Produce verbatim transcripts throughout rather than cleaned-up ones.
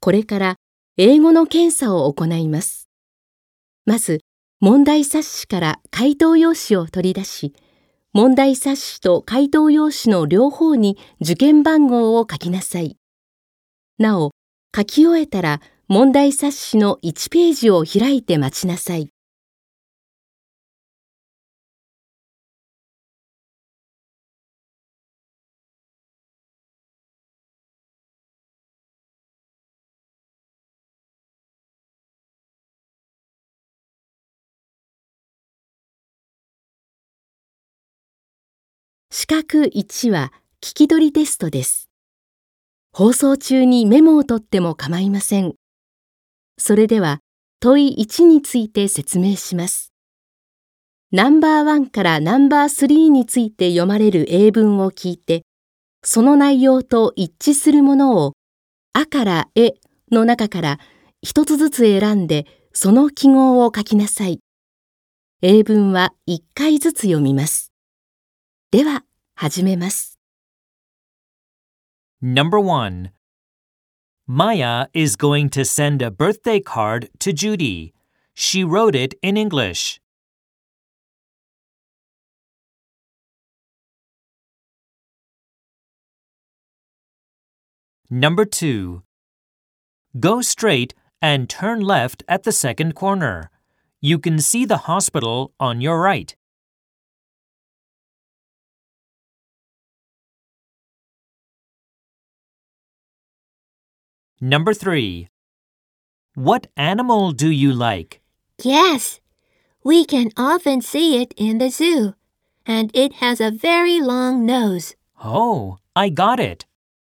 これから英語の検査を行います。まず、問題冊子から回答用紙を取り出し、問題冊子と回答用紙の両方に受験番号を書きなさい。なお、書き終えたら問題冊子のいちページを開いて待ちなさい。資格いちは聞き取りテストです。放送中にメモを取っても構いません。それでは問いいちについて説明します。ナンバーワンからナンバースリーについて読まれる英文を聞いて、その内容と一致するものをあからえの中から一つずつ選んでその記号を書きなさい。英文はいっかいずつ読みます。では、始めます。 Number one. Maya is going to send a birthday card to Judy. She wrote it in English. Number two. Go straight and turn left at the second corner. You can see the hospital on your right. Number three. What animal do you like? Yes, we can often see it in the zoo, and it has a very long nose. Oh, I got it.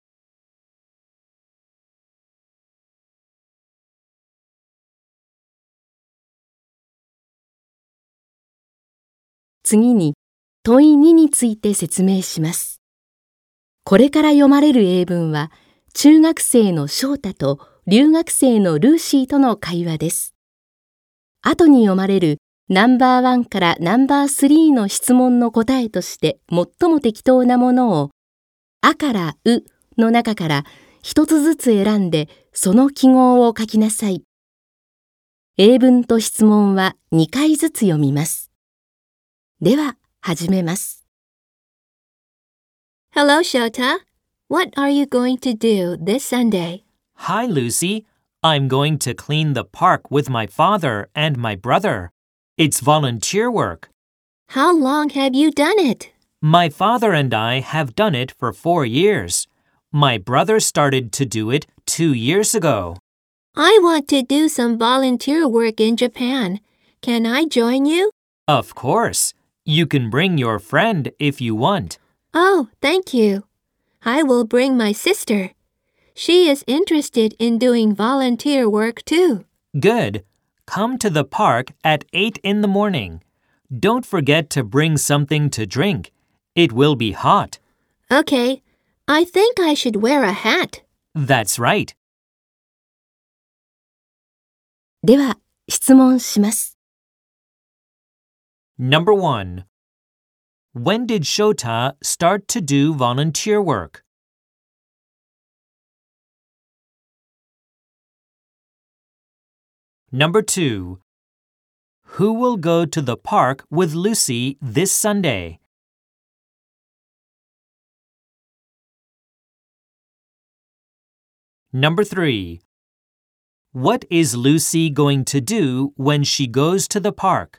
次に問いにについて説明します。これから読まれる英文は、中学生の翔太と留学生のルーシーとの会話です。後に読まれるナンバーワンからナンバースリーの質問の答えとして最も適当なものを、あからうの中から一つずつ選んでその記号を書きなさい。英文と質問はにかいずつ読みます。では、始めます。 Hello, Shota. What are you going to do this Sunday? Hi, Lucy. I'm going to clean the park with my father and my brother. It's volunteer work. How long have you done it? My father and I have done it for four years. My brother started to do it two years ago. I want to do some volunteer work in Japan. Can I join you? Of course. You can bring your friend if you want. Oh, thank you. I will bring my sister. She is interested in doing volunteer work too. Good. Come to the park at eight in the morning. Don't forget to bring something to drink. It will be hot. Okay. I think I should wear a hat. That's right. では、質問します。 Number one. When did Shota start to do volunteer work? Number two. Who will go to the park with Lucy this Sunday? Number three. What is Lucy going to do when she goes to the park?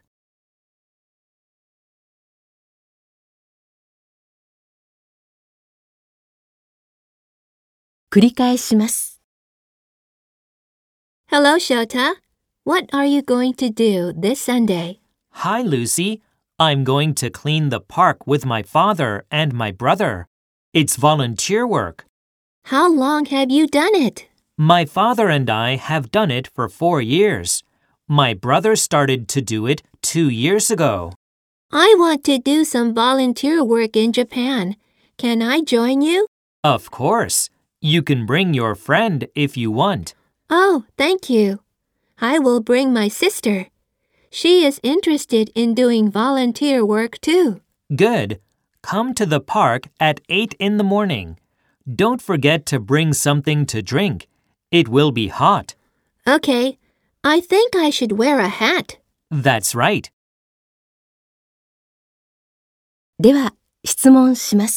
繰り返します。 Hello, Shota. What are you going to do this Sunday? Hi, Lucy. I'm going to clean the park with my father and my brother. It's volunteer work. How long have you done it? My father and I have done it for four years. My brother started to do it two years ago. I want to do some volunteer work in Japan. Can I join you? Of course. You can bring your friend if you want. Oh, thank you. I will bring my sister. She is interested in doing volunteer work too. Good. Come to the park at eight in the morning. Don't forget to bring something to drink. It will be hot. Okay, I think I should wear a hat. That's right. では、質問します。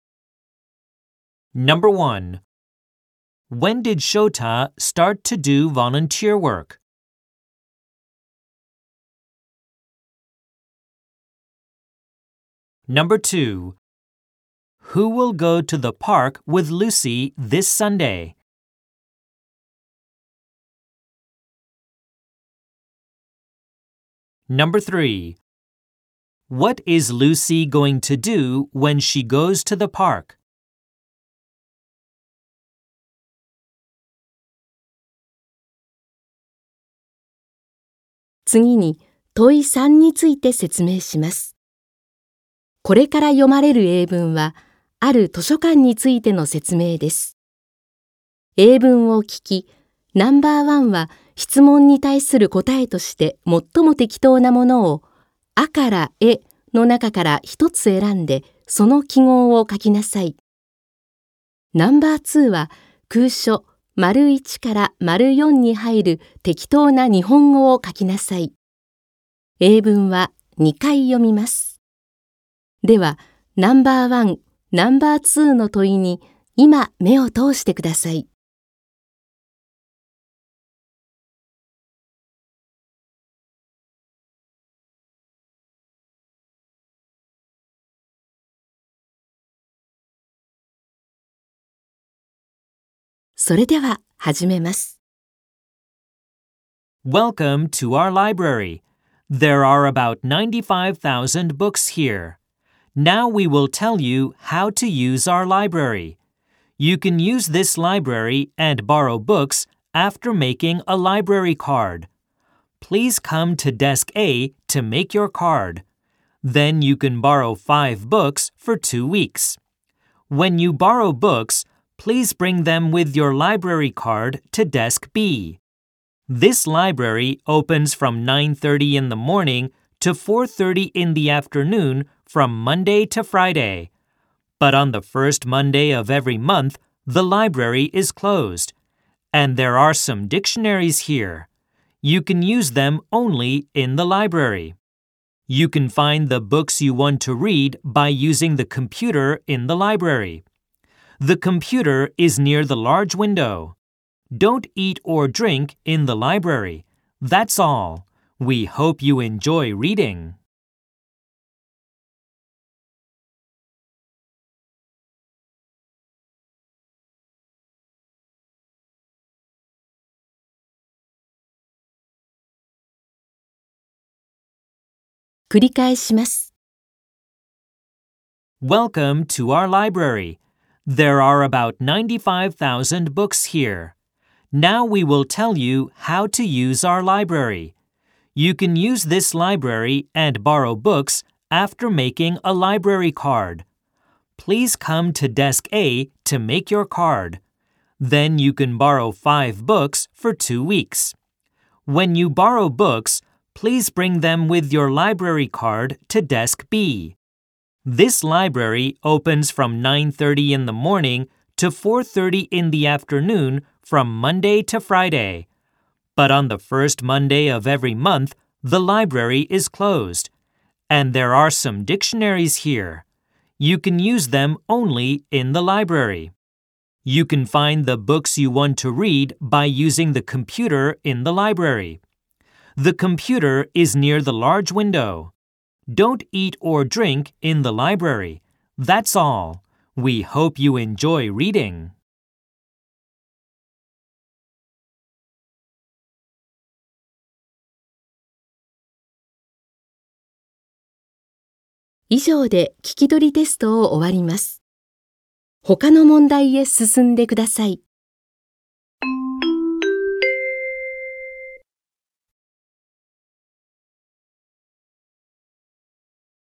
Number one. When did Shota start to do volunteer work? Number two. Who will go to the park with Lucy this Sunday? Number three. What is Lucy going to do when she goes to the park? 次に問いさんについて説明します。これから読まれる英文は、ある図書館についての説明です。英文を聞き、ナンバーワンは質問に対する答えとして最も適当なものを、あからえの中から一つ選んで、その記号を書きなさい。ナンバーツーは空所丸いちから丸よんに入る適当な日本語を書きなさい。英文はにかい読みます。では、ナンバーワン、ナンバーツーの問いに今目を通してください。それでは始めます。 Welcome to our library. There are about ninety-five thousand books here. Now we will tell you how to use our library. You can use this library and borrow books after making a library card. Please come to Desk A to make your card. Then you can borrow five books for two weeks. When you borrow books, please bring them with your library card to Desk B. This library opens from nine thirty in the morning to four thirty in the afternoon from Monday to Friday. But on the first Monday of every month, the library is closed. And there are some dictionaries here. You can use them only in the library. You can find the books you want to read by using the computer in the library. The computer is near the large window. Don't eat or drink in the library. That's all. We hope you enjoy reading. 繰り返します。 Welcome to our library. There are about ninety-five thousand books here. Now we will tell you how to use our library. You can use this library and borrow books after making a library card. Please come to Desk A to make your card. Then you can borrow five books for two weeks. When you borrow books, please bring them with your library card to Desk B. This library opens from nine thirty in the morning to four thirty in the afternoon from Monday to Friday. But on the first Monday of every month, the library is closed. And there are some dictionaries here. You can use them only in the library. You can find the books you want to read by using the computer in the library. The computer is near the large window. Don't eat or drink in the library. That's all. We hope you enjoy reading. 以上で聞き取りテストを終わります。他の問題へ進んでください。